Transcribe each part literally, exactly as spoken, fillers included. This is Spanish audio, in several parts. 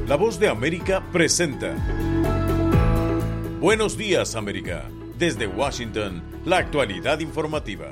La Voz de América presenta Buenos Días, América. Desde Washington, la actualidad informativa.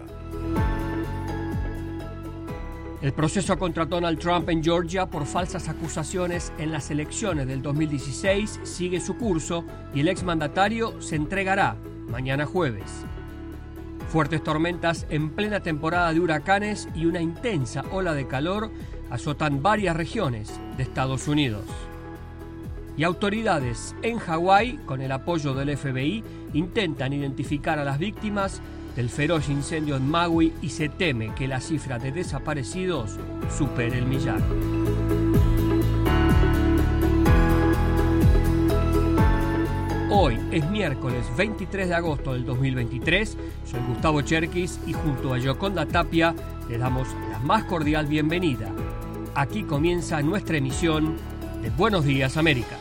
El proceso contra Donald Trump en Georgia por falsas acusaciones en las elecciones del dos mil dieciséis sigue su curso y el exmandatario se entregará mañana jueves. Fuertes tormentas en plena temporada de huracanes y una intensa ola de calor azotan varias regiones de Estados Unidos. Y autoridades en Hawái, con el apoyo del F B I, intentan identificar a las víctimas del feroz incendio en Maui y se teme que la cifra de desaparecidos supere el millar. Hoy es miércoles veintitrés de agosto del dos mil veintitrés. Soy Gustavo Cherkis y junto a Yoconda Tapia le damos la más cordial bienvenida. Aquí comienza nuestra emisión de Buenos Días, América.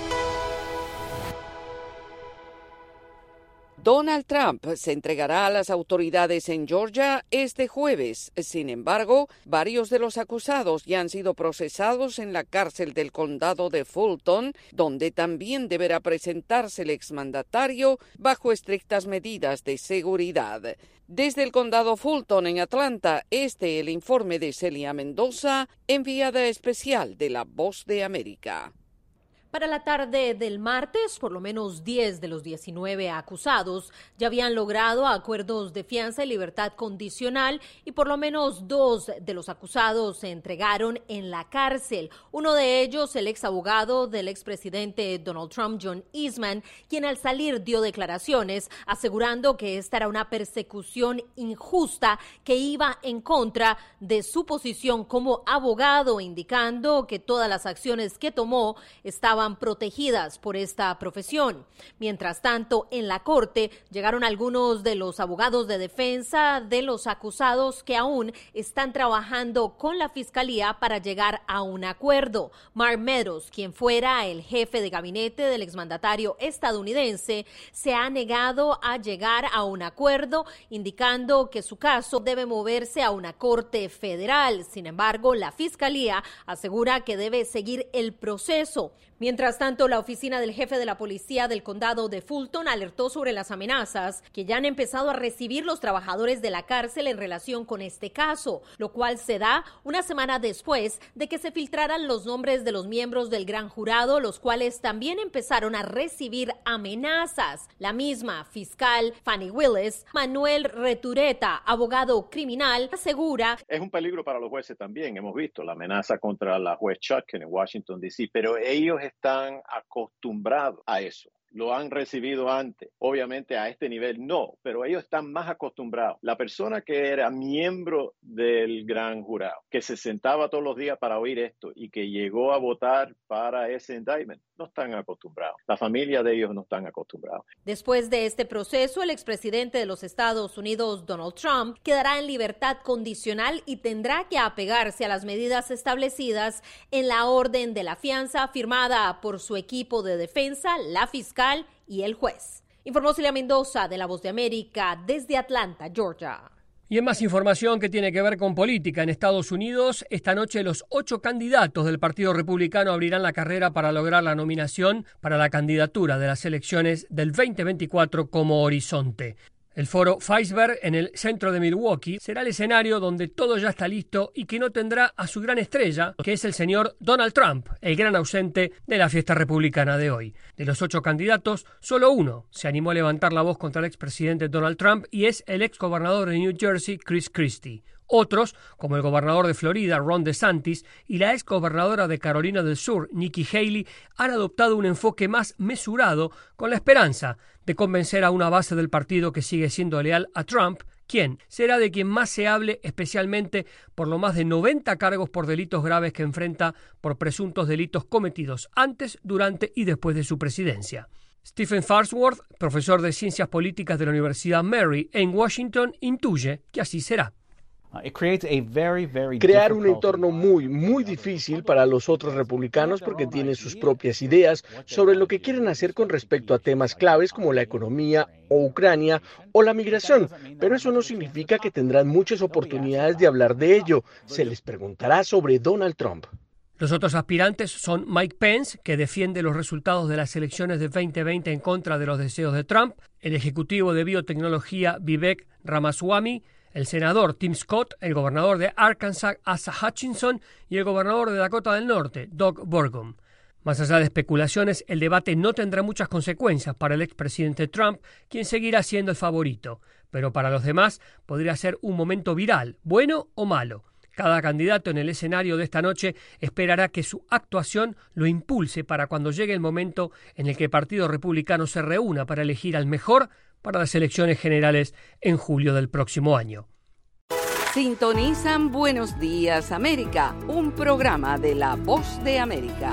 Donald Trump se entregará a las autoridades en Georgia este jueves. Sin embargo, varios de los acusados ya han sido procesados en la cárcel del condado de Fulton, donde también deberá presentarse el exmandatario bajo estrictas medidas de seguridad. Desde el condado Fulton en Atlanta, este el informe de Celia Mendoza, enviada especial de La Voz de América. Para la tarde del martes, por lo menos diez de los diecinueve acusados ya habían logrado acuerdos de fianza y libertad condicional y por lo menos dos de los acusados se entregaron en la cárcel. Uno de ellos, el ex abogado del expresidente Donald Trump, John Eastman, quien al salir dio declaraciones asegurando que esta era una persecución injusta que iba en contra de su posición como abogado, indicando que todas las acciones que tomó estaban protegidas por esta profesión. Mientras tanto, en la corte llegaron algunos de los abogados de defensa de los acusados que aún están trabajando con la fiscalía para llegar a un acuerdo. Mark Meadows, quien fuera el jefe de gabinete del exmandatario estadounidense, se ha negado a llegar a un acuerdo, indicando que su caso debe moverse a una corte federal. Sin embargo, la fiscalía asegura que debe seguir el proceso. Mientras tanto, la oficina del jefe de la policía del condado de Fulton alertó sobre las amenazas que ya han empezado a recibir los trabajadores de la cárcel en relación con este caso, lo cual se da una semana después de que se filtraran los nombres de los miembros del gran jurado, los cuales también empezaron a recibir amenazas. La misma fiscal Fannie Willis, Manuel Retureta, abogado criminal, asegura: es un peligro para los jueces también. Hemos visto la amenaza contra la juez Chutkan en Washington, D C, pero ellos están acostumbrados a eso. Lo han recibido antes. Obviamente a este nivel no, pero ellos están más acostumbrados. La persona que era miembro del gran jurado, que se sentaba todos los días para oír esto y que llegó a votar para ese indictment, no están acostumbrados. La familia de ellos no están acostumbrados. Después de este proceso, el expresidente de los Estados Unidos, Donald Trump, quedará en libertad condicional y tendrá que apegarse a las medidas establecidas en la orden de la fianza firmada por su equipo de defensa, la fiscal y el juez. Informó Celia Mendoza de La Voz de América desde Atlanta, Georgia. Y en más información que tiene que ver con política en Estados Unidos, esta noche los ocho candidatos del Partido Republicano abrirán la carrera para lograr la nominación para la candidatura de las elecciones del veinte veinticuatro como horizonte. El foro Fiserv en el centro de Milwaukee será el escenario donde todo ya está listo y que no tendrá a su gran estrella, que es el señor Donald Trump, el gran ausente de la fiesta republicana de hoy. De los ocho candidatos, solo uno se animó a levantar la voz contra el expresidente Donald Trump y es el exgobernador de New Jersey, Chris Christie. Otros, como el gobernador de Florida, Ron DeSantis, y la exgobernadora de Carolina del Sur, Nikki Haley, han adoptado un enfoque más mesurado con la esperanza de convencer a una base del partido que sigue siendo leal a Trump, quien será de quien más se hable, especialmente por los más de noventa cargos por delitos graves que enfrenta por presuntos delitos cometidos antes, durante y después de su presidencia. Stephen Farnsworth, profesor de Ciencias Políticas de la Universidad Mary en Washington, intuye que así será. Crear un entorno muy, muy difícil para los otros republicanos porque tienen sus propias ideas sobre lo que quieren hacer con respecto a temas claves como la economía o Ucrania o la migración, pero eso no significa que tendrán muchas oportunidades de hablar de ello. Se les preguntará sobre Donald Trump. Los otros aspirantes son Mike Pence, que defiende los resultados de las elecciones de veinte veinte en contra de los deseos de Trump, el ejecutivo de biotecnología Vivek Ramaswamy, el senador Tim Scott, el gobernador de Arkansas Asa Hutchinson y el gobernador de Dakota del Norte, Doug Burgum. Más allá de especulaciones, el debate no tendrá muchas consecuencias para el expresidente Trump, quien seguirá siendo el favorito, pero para los demás podría ser un momento viral, bueno o malo. Cada candidato en el escenario de esta noche esperará que su actuación lo impulse para cuando llegue el momento en el que el Partido Republicano se reúna para elegir al mejor para las elecciones generales en julio del próximo año. Sintonizan Buenos Días América, un programa de La Voz de América.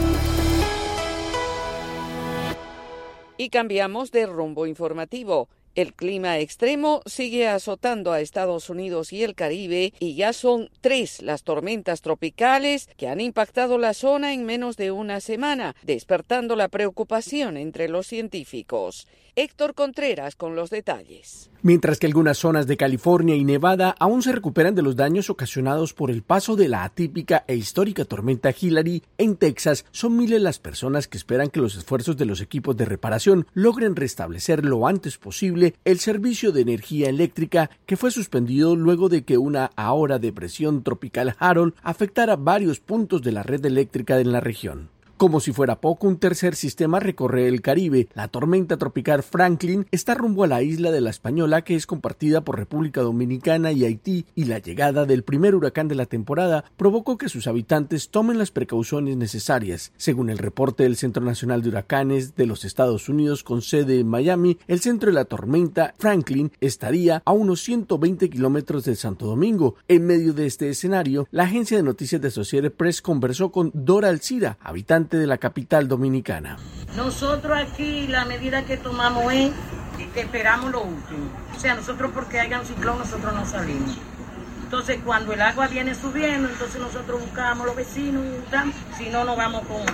Y cambiamos de rumbo informativo. El clima extremo sigue azotando a Estados Unidos y el Caribe y ya son tres las tormentas tropicales que han impactado la zona en menos de una semana, despertando la preocupación entre los científicos. Héctor Contreras con los detalles. Mientras que algunas zonas de California y Nevada aún se recuperan de los daños ocasionados por el paso de la atípica e histórica tormenta Hillary, en Texas son miles las personas que esperan que los esfuerzos de los equipos de reparación logren restablecer lo antes posible el servicio de energía eléctrica que fue suspendido luego de que una ahora depresión tropical Harold afectara varios puntos de la red eléctrica en la región. Como si fuera poco, un tercer sistema recorre el Caribe. La tormenta tropical Franklin está rumbo a la isla de La Española, que es compartida por República Dominicana y Haití, y la llegada del primer huracán de la temporada provocó que sus habitantes tomen las precauciones necesarias. Según el reporte del Centro Nacional de Huracanes de los Estados Unidos con sede en Miami, el centro de la tormenta Franklin estaría a unos ciento veinte kilómetros de Santo Domingo. En medio de este escenario, la agencia de noticias de Associated Press conversó con Dora Alcira, habitante de la capital dominicana. Nosotros aquí la medida que tomamos es que esperamos lo último. O sea, nosotros porque haya un ciclón, nosotros no salimos. Entonces, cuando el agua viene subiendo, entonces nosotros buscamos a los vecinos y tal. Si no, nos vamos con,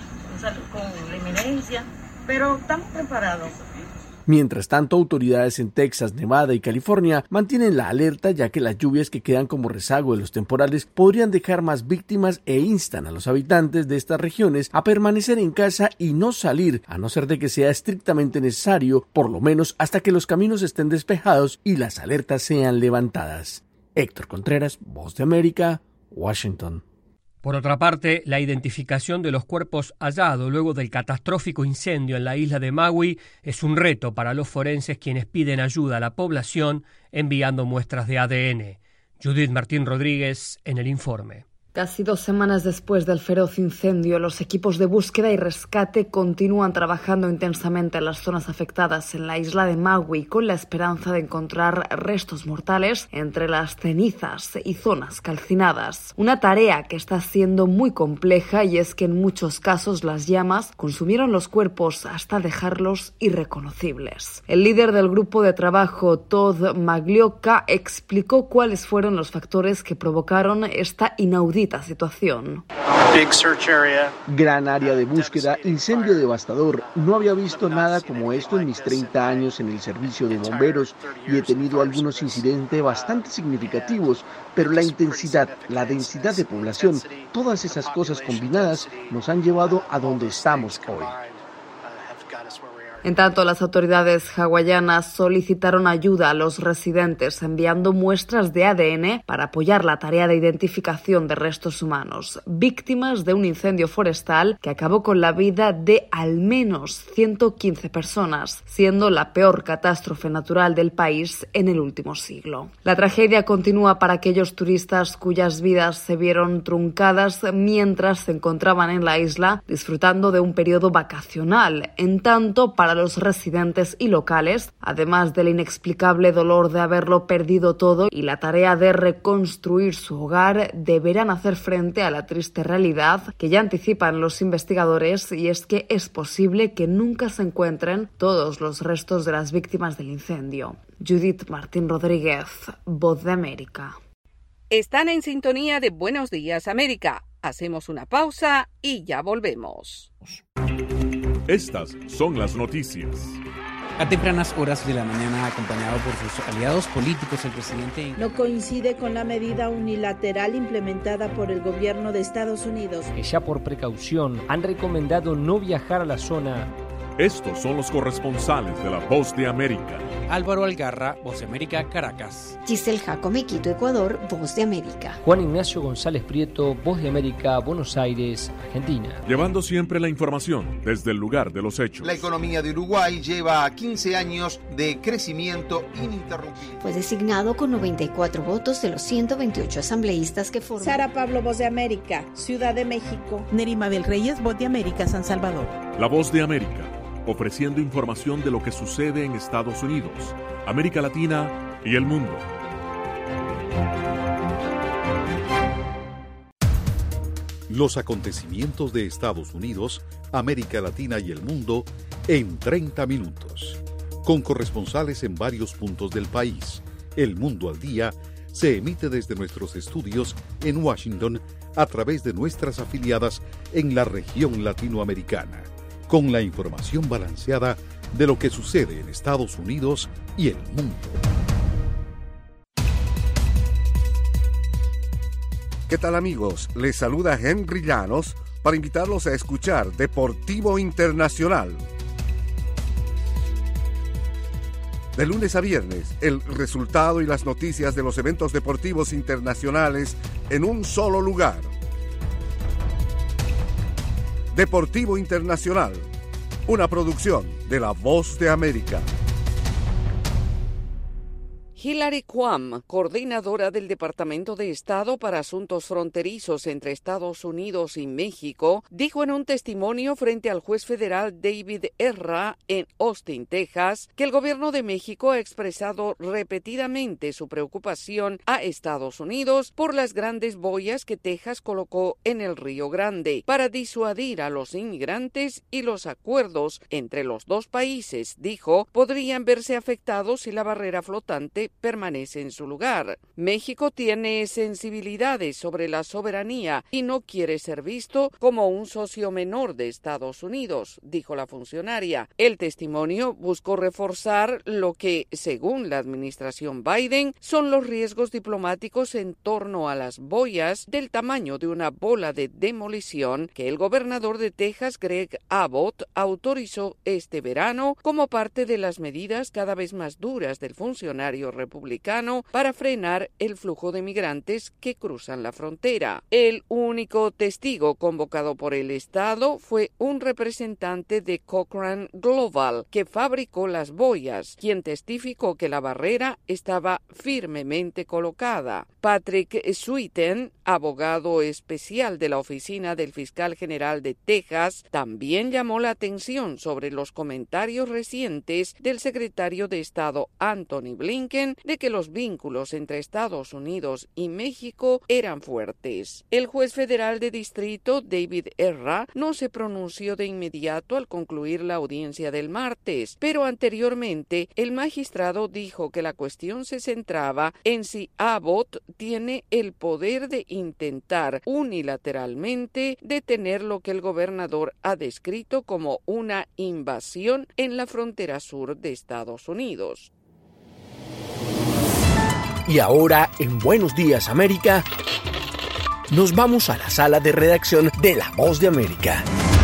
con la emergencia. Pero estamos preparados. Mientras tanto, autoridades en Texas, Nevada y California mantienen la alerta, ya que las lluvias que quedan como rezago de los temporales podrían dejar más víctimas e instan a los habitantes de estas regiones a permanecer en casa y no salir, a no ser de que sea estrictamente necesario, por lo menos hasta que los caminos estén despejados y las alertas sean levantadas. Héctor Contreras, Voz de América, Washington. Por otra parte, la identificación de los cuerpos hallados luego del catastrófico incendio en la isla de Maui es un reto para los forenses, quienes piden ayuda a la población enviando muestras de A D N. Judith Martín Rodríguez en el informe. Casi dos semanas después del feroz incendio, los equipos de búsqueda y rescate continúan trabajando intensamente en las zonas afectadas en la isla de Maui con la esperanza de encontrar restos mortales entre las cenizas y zonas calcinadas. Una tarea que está siendo muy compleja, y es que en muchos casos las llamas consumieron los cuerpos hasta dejarlos irreconocibles. El líder del grupo de trabajo, Todd Maglioka, explicó cuáles fueron los factores que provocaron esta inaudita situación. Gran área de búsqueda, incendio devastador. No había visto nada como esto en mis treinta años en el servicio de bomberos y he tenido algunos incidentes bastante significativos, pero la intensidad, la densidad de población, todas esas cosas combinadas nos han llevado a donde estamos hoy. En tanto, las autoridades hawaianas solicitaron ayuda a los residentes enviando muestras de A D N para apoyar la tarea de identificación de restos humanos, víctimas de un incendio forestal que acabó con la vida de al menos ciento quince personas, siendo la peor catástrofe natural del país en el último siglo. La tragedia continúa para aquellos turistas cuyas vidas se vieron truncadas mientras se encontraban en la isla disfrutando de un periodo vacacional. En tanto, para los residentes y locales, además del inexplicable dolor de haberlo perdido todo y la tarea de reconstruir su hogar, deberán hacer frente a la triste realidad que ya anticipan los investigadores, y es que es posible que nunca se encuentren todos los restos de las víctimas del incendio. Judith Martín Rodríguez, Voz de América. Están en sintonía de Buenos Días América. Hacemos una pausa y ya volvemos. Estas son las noticias. A tempranas horas de la mañana, acompañado por sus aliados políticos, el presidente no coincide con la medida unilateral implementada por el gobierno de Estados Unidos, que ya por precaución han recomendado no viajar a la zona. Estos son los corresponsales de La Voz de América. Álvaro Algarra, Voz de América, Caracas. Giselle Jacome, Quito, Ecuador, Voz de América. Juan Ignacio González Prieto, Voz de América, Buenos Aires, Argentina. Llevando siempre la información desde el lugar de los hechos. La economía de Uruguay lleva quince años de crecimiento ininterrumpido. Fue designado con noventa y cuatro votos de los ciento veintiocho asambleístas que forman. Sara Pablo, Voz de América, Ciudad de México. Neri Mabel Reyes, Voz de América, San Salvador. La Voz de América, ofreciendo información de lo que sucede en Estados Unidos, América Latina y el mundo. Los acontecimientos de Estados Unidos, América Latina y el mundo en treinta minutos. Con corresponsales en varios puntos del país. El Mundo al Día se emite desde nuestros estudios en Washington a través de nuestras afiliadas en la región latinoamericana, con la información balanceada de lo que sucede en Estados Unidos y el mundo. ¿Qué tal, amigos? Les saluda Henry Llanos para invitarlos a escuchar Deportivo Internacional. De lunes a viernes, el resultado y las noticias de los eventos deportivos internacionales en un solo lugar. Deportivo Internacional, una producción de La Voz de América. Hillary Quam, coordinadora del Departamento de Estado para Asuntos Fronterizos entre Estados Unidos y México, dijo en un testimonio frente al juez federal David Erra en Austin, Texas, que el gobierno de México ha expresado repetidamente su preocupación a Estados Unidos por las grandes boyas que Texas colocó en el Río Grande para disuadir a los inmigrantes, y los acuerdos entre los dos países, dijo, podrían verse afectados si la barrera flotante permanece en su lugar. México tiene sensibilidades sobre la soberanía y no quiere ser visto como un socio menor de Estados Unidos, dijo la funcionaria. El testimonio buscó reforzar lo que, según la administración Biden, son los riesgos diplomáticos en torno a las boyas del tamaño de una bola de demolición que el gobernador de Texas, Greg Abbott, autorizó este verano como parte de las medidas cada vez más duras del funcionario republicano para frenar el flujo de migrantes que cruzan la frontera. El único testigo convocado por el Estado fue un representante de Cochrane Global, que fabricó las boyas, quien testificó que la barrera estaba firmemente colocada. Patrick Sweeten, abogado especial de la Oficina del Fiscal General de Texas, también llamó la atención sobre los comentarios recientes del secretario de Estado Antony Blinken de que los vínculos entre Estados Unidos y México eran fuertes. El juez federal de distrito David Erra no se pronunció de inmediato al concluir la audiencia del martes, pero anteriormente el magistrado dijo que la cuestión se centraba en si Abbott tiene el poder de intentar unilateralmente detener lo que el gobernador ha descrito como una invasión en la frontera sur de Estados Unidos. Y ahora, en Buenos Días América, nos vamos a la sala de redacción de La Voz de América.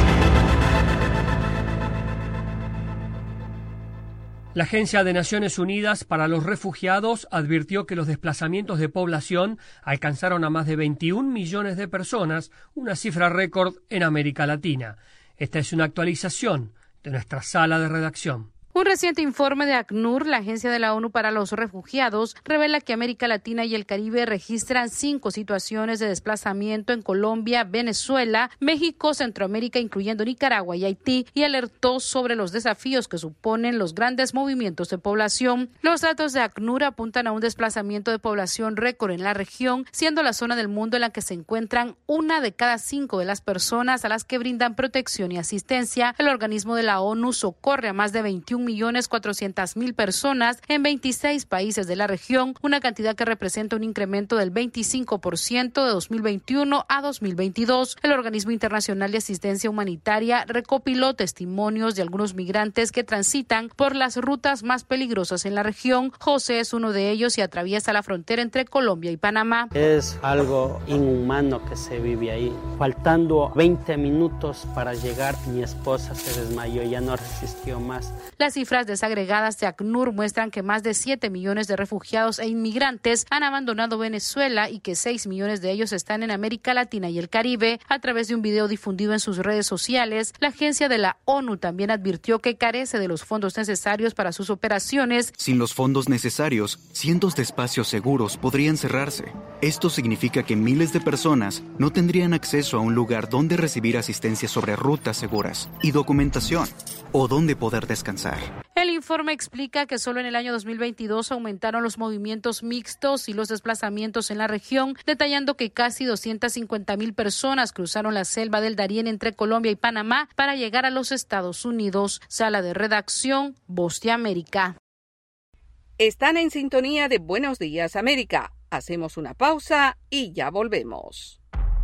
La Agencia de Naciones Unidas para los Refugiados advirtió que los desplazamientos de población alcanzaron a más de veintiún millones de personas, una cifra récord en América Latina. Esta es una actualización de nuestra sala de redacción. Un reciente informe de ACNUR, la Agencia de la ONU para los Refugiados, revela que América Latina y el Caribe registran cinco situaciones de desplazamiento en Colombia, Venezuela, México, Centroamérica, incluyendo Nicaragua y Haití, y alertó sobre los desafíos que suponen los grandes movimientos de población. Los datos de ACNUR apuntan a un desplazamiento de población récord en la región, siendo la zona del mundo en la que se encuentran una de cada cinco de las personas a las que brindan protección y asistencia. El organismo de la ONU socorre a más de veintiún millones cuatrocientas mil personas en veintiséis países de la región, una cantidad que representa un incremento del veinticinco por ciento de dos mil veintiuno a dos mil veintidós. El Organismo Internacional de Asistencia Humanitaria recopiló testimonios de algunos migrantes que transitan por las rutas más peligrosas en la región. José es uno de ellos y atraviesa la frontera entre Colombia y Panamá. Es algo inhumano que se vive ahí. Faltando veinte minutos para llegar, mi esposa se desmayó, ya no resistió más. Las cifras desagregadas de ACNUR muestran que más de siete millones de refugiados e inmigrantes han abandonado Venezuela y que seis millones de ellos están en América Latina y el Caribe. A través de un video difundido en sus redes sociales, la agencia de la ONU también advirtió que carece de los fondos necesarios para sus operaciones. Sin los fondos necesarios, cientos de espacios seguros podrían cerrarse. Esto significa que miles de personas no tendrían acceso a un lugar donde recibir asistencia sobre rutas seguras y documentación, o donde poder descansar. El informe explica que solo en el año dos mil veintidós aumentaron los movimientos mixtos y los desplazamientos en la región, detallando que casi doscientas cincuenta mil personas cruzaron la selva del Darién entre Colombia y Panamá para llegar a los Estados Unidos. Sala de redacción, Voz de América. Están en sintonía de Buenos Días, América. Hacemos una pausa y ya volvemos.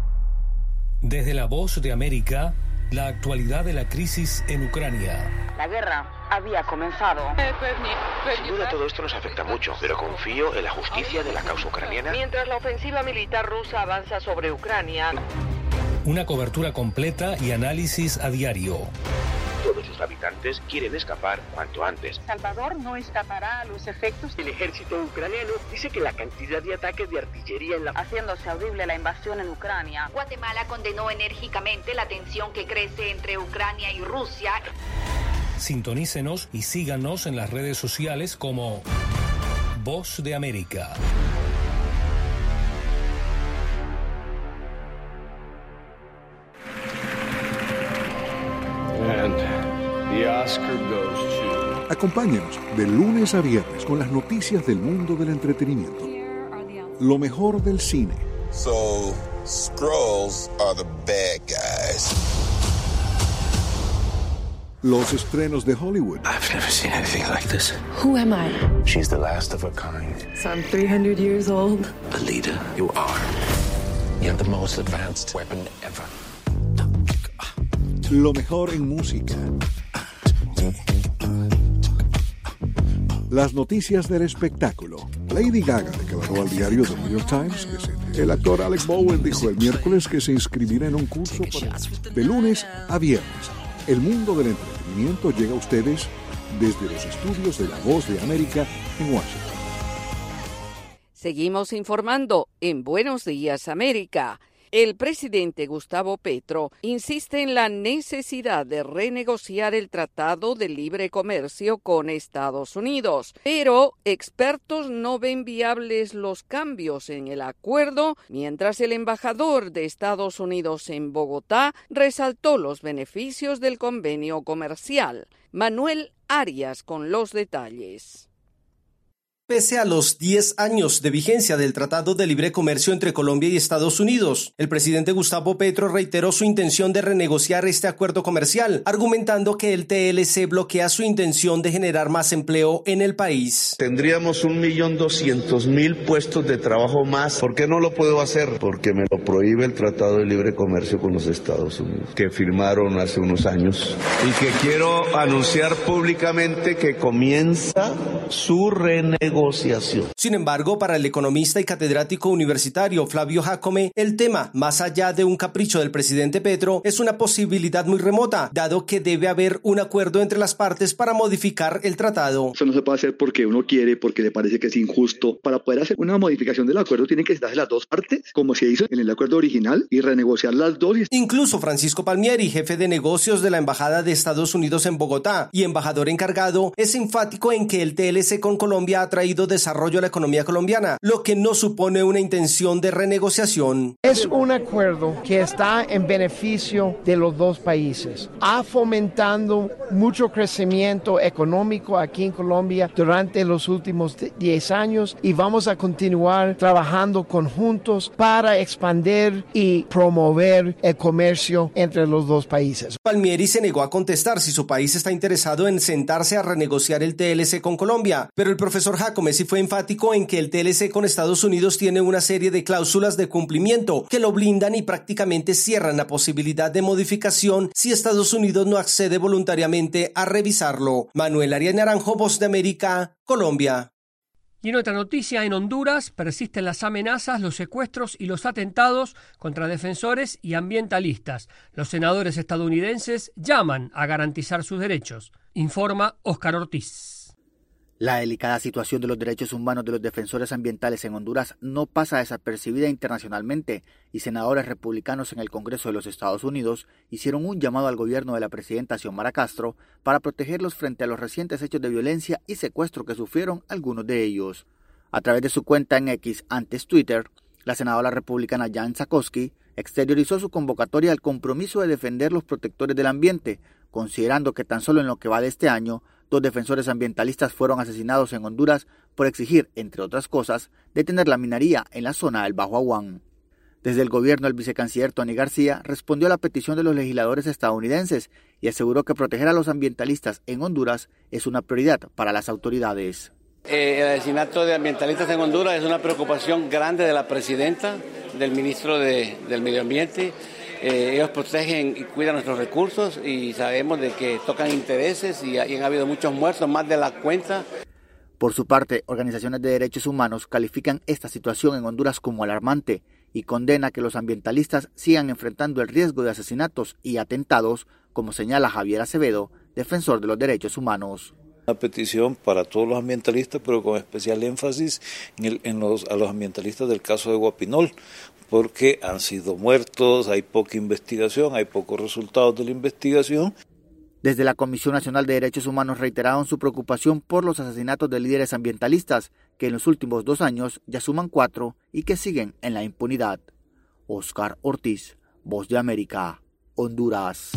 Desde la Voz de América, la actualidad de la crisis en Ucrania. La guerra había comenzado. Sin duda todo esto nos afecta mucho, pero confío en la justicia de la causa ucraniana. Mientras la ofensiva militar rusa avanza sobre Ucrania. Una cobertura completa y análisis a diario. Todos sus habitantes quieren escapar cuanto antes. Salvador no escapará a los efectos. El ejército ucraniano dice que la cantidad de ataques de artillería en la... haciéndose audible la invasión en Ucrania. Guatemala condenó enérgicamente la tensión que crece entre Ucrania y Rusia. Sintonícenos y síganos en las redes sociales como Voz de América. And the Oscar goes to... Acompáñenos de lunes a viernes con las noticias del mundo del entretenimiento. Lo mejor del cine. So, Skrulls are the bad guys. Los estrenos de Hollywood. I've never seen anything like this. Who am I? She's the last of her kind. So I'm three hundred years old. Alita, you are. You have the most advanced weapon ever. Lo mejor en música. Las noticias del espectáculo. Lady Gaga declaró al diario The New York Times que se... El actor Alec Baldwin dijo el miércoles que se inscribirá en un curso para... De lunes a viernes. El mundo del entretenimiento llega a ustedes desde los estudios de La Voz de América en Washington. Seguimos informando en Buenos Días, América. El presidente Gustavo Petro insiste en la necesidad de renegociar el Tratado de Libre Comercio con Estados Unidos, pero expertos no ven viables los cambios en el acuerdo, mientras el embajador de Estados Unidos en Bogotá resaltó los beneficios del convenio comercial. Manuel Arias con los detalles. Pese a los diez años de vigencia del Tratado de Libre Comercio entre Colombia y Estados Unidos, el presidente Gustavo Petro reiteró su intención de renegociar este acuerdo comercial, argumentando que el T L C bloquea su intención de generar más empleo en el país. Tendríamos un millón doscientos mil puestos de trabajo más. ¿Por qué no lo puedo hacer? Porque me lo prohíbe el Tratado de Libre Comercio con los Estados Unidos, que firmaron hace unos años, y que quiero anunciar públicamente que comienza su renegociación. Negociación. Sin embargo, para el economista y catedrático universitario Flavio Jácome, el tema, más allá de un capricho del presidente Petro, es una posibilidad muy remota, dado que debe haber un acuerdo entre las partes para modificar el tratado. Eso no se puede hacer porque uno quiere, porque le parece que es injusto. Para poder hacer una modificación del acuerdo tienen que darse las dos partes, como se hizo en el acuerdo original, y renegociar las dos. Incluso Francisco Palmieri, jefe de negocios de la Embajada de Estados Unidos en Bogotá y embajador encargado, es enfático en que el T L C con Colombia ha traído desarrollo a la economía colombiana, lo que no supone una intención de renegociación. Es un acuerdo que está en beneficio de los dos países. Ha fomentado mucho crecimiento económico aquí en Colombia durante los últimos diez años y vamos a continuar trabajando conjuntos para expandir y promover el comercio entre los dos países. Palmieri se negó a contestar si su país está interesado en sentarse a renegociar el T L C con Colombia, pero el profesor Jacome sí fue enfático en que el T L C con Estados Unidos tiene una serie de cláusulas de cumplimiento que lo blindan y prácticamente cierran la posibilidad de modificación si Estados Unidos no accede voluntariamente a revisarlo. Manuel Arias Naranjo, Voz de América, Colombia. Y en otra noticia, en Honduras persisten las amenazas, los secuestros y los atentados contra defensores y ambientalistas. Los senadores estadounidenses llaman a garantizar sus derechos, informa Óscar Ortiz. La delicada situación de los derechos humanos de los defensores ambientales en Honduras no pasa desapercibida internacionalmente y senadores republicanos en el Congreso de los Estados Unidos hicieron un llamado al gobierno de la presidenta Xiomara Castro para protegerlos frente a los recientes hechos de violencia y secuestro que sufrieron algunos de ellos. A través de su cuenta en X, antes Twitter, la senadora republicana Jan Schakowsky exteriorizó su convocatoria al compromiso de defender los protectores del ambiente, considerando que tan solo en lo que va de este año, dos defensores ambientalistas fueron asesinados en Honduras por exigir, entre otras cosas, detener la minería en la zona del Bajo Aguán. Desde el gobierno, el vicecanciller Tony García respondió a la petición de los legisladores estadounidenses y aseguró que proteger a los ambientalistas en Honduras es una prioridad para las autoridades. Eh, el asesinato de ambientalistas en Honduras es una preocupación grande de la presidenta, del ministro de, del Medio Ambiente. Eh, ellos protegen y cuidan nuestros recursos y sabemos de que tocan intereses y, y han habido muchos muertos, más de la cuenta. Por su parte, organizaciones de derechos humanos califican esta situación en Honduras como alarmante y condena que los ambientalistas sigan enfrentando el riesgo de asesinatos y atentados, como señala Javier Acevedo, defensor de los derechos humanos. Una petición para todos los ambientalistas, pero con especial énfasis en, el, en los, a los ambientalistas del caso de Guapinol, porque han sido muertos, hay poca investigación, hay pocos resultados de la investigación. Desde la Comisión Nacional de Derechos Humanos reiteraron su preocupación por los asesinatos de líderes ambientalistas, que en los últimos dos años ya suman cuatro y que siguen en la impunidad. Óscar Ortiz, Voz de América, Honduras.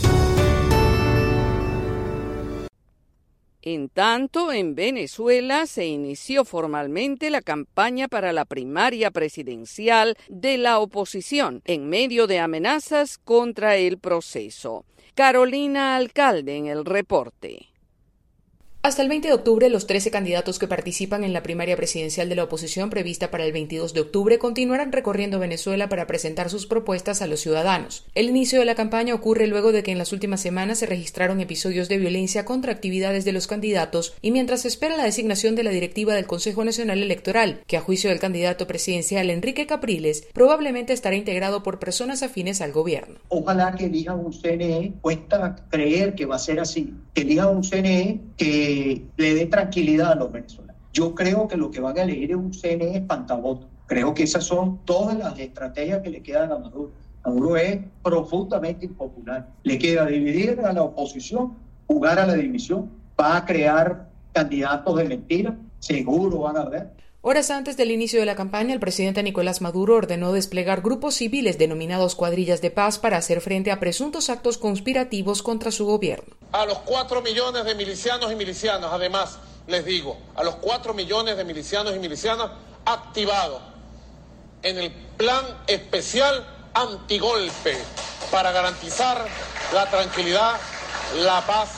En tanto, en Venezuela se inició formalmente la campaña para la primaria presidencial de la oposición, en medio de amenazas contra el proceso. Carolina Alcalde en el reporte. Hasta el veinte de octubre, los trece candidatos que participan en la primaria presidencial de la oposición prevista para el veintidós de octubre continuarán recorriendo Venezuela para presentar sus propuestas a los ciudadanos. El inicio de la campaña ocurre luego de que en las últimas semanas se registraron episodios de violencia contra actividades de los candidatos y mientras se espera la designación de la directiva del Consejo Nacional Electoral, que a juicio del candidato presidencial Enrique Capriles probablemente estará integrado por personas afines al gobierno. Ojalá que elijan un C N E, cuesta creer que va a ser así, que elijan un C N E que le dé tranquilidad a los venezolanos. Yo creo que lo que van a elegir es un C N E espantabotas. Creo que esas son todas las estrategias que le quedan a Maduro. Maduro es profundamente impopular. Le queda dividir a la oposición, jugar a la división, va a crear candidatos de mentira, seguro van a ver. Horas antes del inicio de la campaña, el presidente Nicolás Maduro ordenó desplegar grupos civiles denominados cuadrillas de paz para hacer frente a presuntos actos conspirativos contra su gobierno. A los cuatro millones de milicianos y milicianas, además, les digo, a los cuatro millones de milicianos y milicianas activados en el plan especial antigolpe para garantizar la tranquilidad, la paz,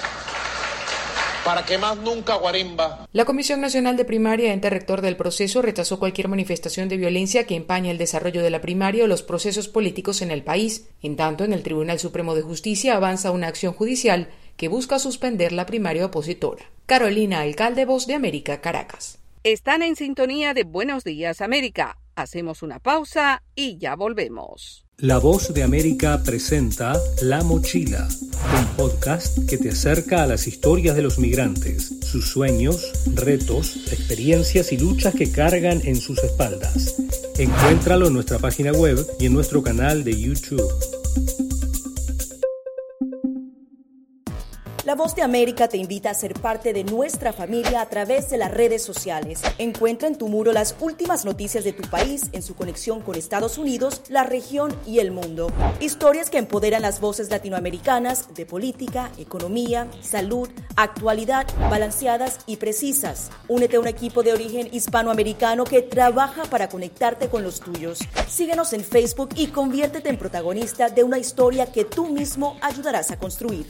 para que más nunca guarimba. La Comisión Nacional de Primaria, ente rector del proceso, rechazó cualquier manifestación de violencia que empañe el desarrollo de la primaria o los procesos políticos en el país. En tanto, en el Tribunal Supremo de Justicia avanza una acción judicial que busca suspender la primaria opositora. Carolina Alcalde, Voz de América, Caracas. Están en sintonía de Buenos Días América. Hacemos una pausa y ya volvemos. La Voz de América presenta La Mochila, un podcast que te acerca a las historias de los migrantes, sus sueños, retos, experiencias y luchas que cargan en sus espaldas. Encuéntralo en nuestra página web y en nuestro canal de YouTube. La Voz de América te invita a ser parte de nuestra familia a través de las redes sociales. Encuentra en tu muro las últimas noticias de tu país en su conexión con Estados Unidos, la región y el mundo. Historias que empoderan las voces latinoamericanas de política, economía, salud, actualidad, balanceadas y precisas. Únete a un equipo de origen hispanoamericano que trabaja para conectarte con los tuyos. Síguenos en Facebook y conviértete en protagonista de una historia que tú mismo ayudarás a construir.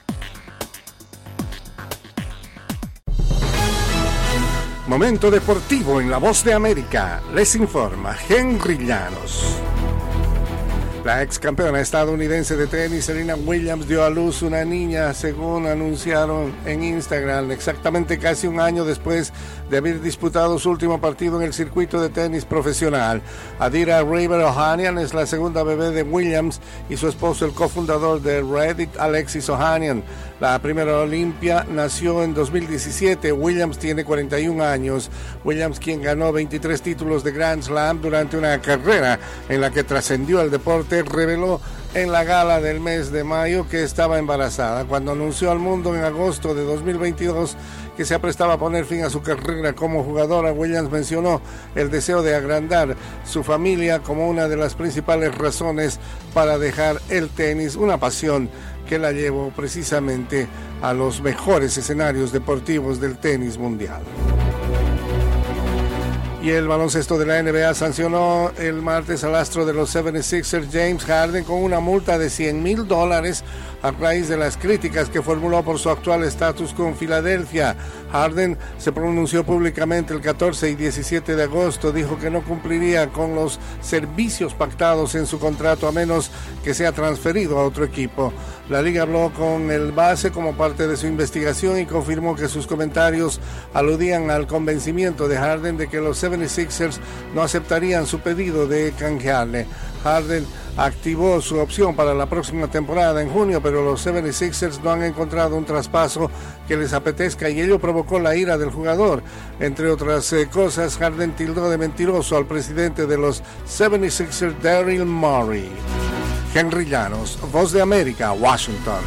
Momento deportivo en La Voz de América. Les informa Henry Llanos. La ex campeona estadounidense de tenis, Serena Williams, dio a luz una niña, según anunciaron en Instagram, exactamente casi un año después de haber disputado su último partido en el circuito de tenis profesional. Adira River Ohanian es la segunda bebé de Williams y su esposo, el cofundador de Reddit, Alexis Ohanian. La primera Olimpia nació en dos mil diecisiete. Williams tiene cuarenta y un años. Williams, quien ganó veintitrés títulos de Grand Slam durante una carrera en la que trascendió el deporte, reveló en la gala del mes de mayo que estaba embarazada. Cuando anunció al mundo en agosto de dos mil veintidós que se aprestaba a poner fin a su carrera como jugadora, Williams mencionó el deseo de agrandar su familia como una de las principales razones para dejar el tenis, una pasión que la llevó precisamente a los mejores escenarios deportivos del tenis mundial. Y el baloncesto de la N B A sancionó el martes al astro de los setenta y seis ers James Harden con una multa de cien mil dólares a raíz de las críticas que formuló por su actual estatus con Filadelfia. Harden se pronunció públicamente el catorce y diecisiete de agosto, dijo que no cumpliría con los servicios pactados en su contrato a menos que sea transferido a otro equipo. La liga habló con el base como parte de su investigación y confirmó que sus comentarios aludían al convencimiento de Harden de que los setenta y seis ers no aceptarían su pedido de canjearle. Harden activó su opción para la próxima temporada en junio, pero los setenta y seis ers no han encontrado un traspaso que les apetezca y ello provocó la ira del jugador. Entre otras eh, cosas, Harden tildó de mentiroso al presidente de los setenta y seis ers, Daryl Morey. Henry Llanos, Voz de América, Washington.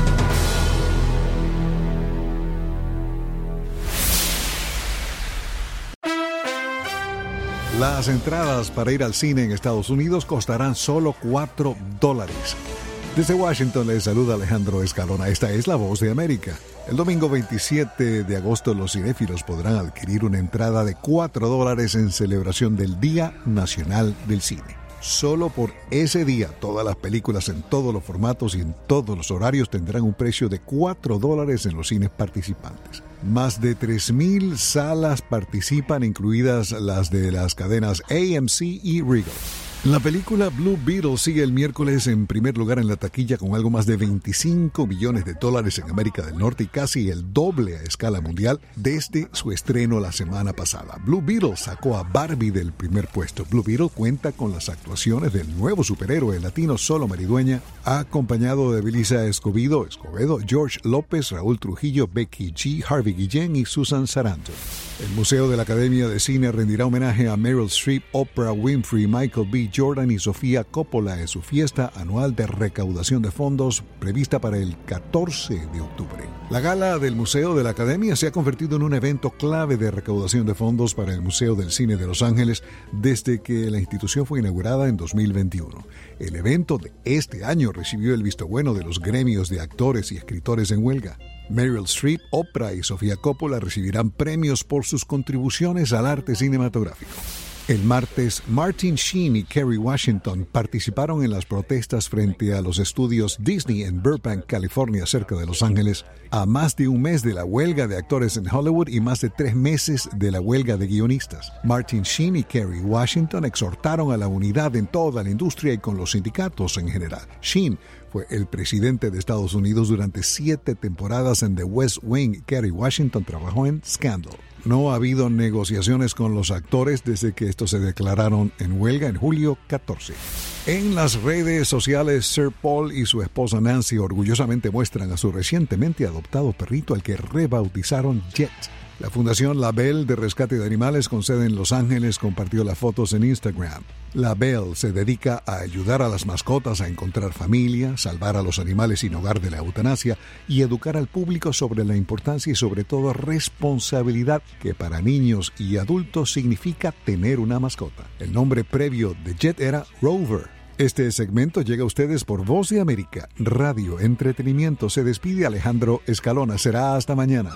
Las entradas para ir al cine en Estados Unidos costarán solo cuatro dólares. Desde Washington les saluda Alejandro Escalona. Esta es La Voz de América. El domingo veintisiete de agosto los cinéfilos podrán adquirir una entrada de cuatro dólares en celebración del Día Nacional del Cine. Solo por ese día, todas las películas en todos los formatos y en todos los horarios tendrán un precio de cuatro dólares en los cines participantes. Más de tres mil salas participan, incluidas las de las cadenas A M C y Regal. La película Blue Beetle sigue el miércoles en primer lugar en la taquilla con algo más de veinticinco millones de dólares en América del Norte y casi el doble a escala mundial desde su estreno la semana pasada. Blue Beetle sacó a Barbie del primer puesto. Blue Beetle cuenta con las actuaciones del nuevo superhéroe latino Solo Maridueña, acompañado de Belisa Escobedo, Escobedo, George López, Raúl Trujillo, Becky G, Harvey Guillén y Susan Sarandon. El Museo de la Academia de Cine rendirá homenaje a Meryl Streep, Oprah Winfrey, Michael B. Jordan y Sofía Coppola en su fiesta anual de recaudación de fondos prevista para el catorce de octubre. La gala del Museo de la Academia se ha convertido en un evento clave de recaudación de fondos para el Museo del Cine de Los Ángeles desde que la institución fue inaugurada en dos mil veintiuno. El evento de este año recibió el visto bueno de los gremios de actores y escritores en huelga. Meryl Streep, Oprah y Sofía Coppola recibirán premios por sus contribuciones al arte cinematográfico. El martes, Martin Sheen y Kerry Washington participaron en las protestas frente a los estudios Disney en Burbank, California, cerca de Los Ángeles, a más de un mes de la huelga de actores en Hollywood y más de tres meses de la huelga de guionistas. Martin Sheen y Kerry Washington exhortaron a la unidad en toda la industria y con los sindicatos en general. Sheen fue el presidente de Estados Unidos durante siete temporadas en The West Wing. Kerry Washington trabajó en Scandal. No ha habido negociaciones con los actores desde que estos se declararon en huelga en julio catorce. En las redes sociales, Sir Paul y su esposa Nancy orgullosamente muestran a su recientemente adoptado perrito al que rebautizaron Jet. La Fundación La Belle de Rescate de Animales con sede en Los Ángeles compartió las fotos en Instagram. La Belle se dedica a ayudar a las mascotas a encontrar familia, salvar a los animales sin hogar de la eutanasia y educar al público sobre la importancia y sobre todo responsabilidad que para niños y adultos significa tener una mascota. El nombre previo de Jet era Rover. Este segmento llega a ustedes por Voz de América, Radio Entretenimiento. Se despide Alejandro Escalona. Será hasta mañana.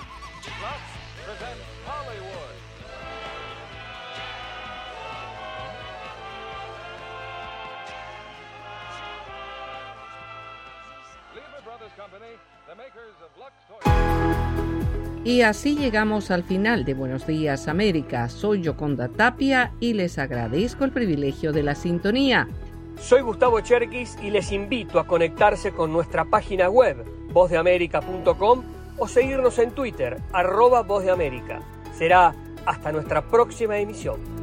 Y así llegamos al final de Buenos Días América. Soy Yoconda Tapia y les agradezco el privilegio de la sintonía. Soy Gustavo Cherkis y les invito a conectarse con nuestra página web, voz de américa punto com, o seguirnos en Twitter, arroba Voz de América. Será hasta nuestra próxima emisión.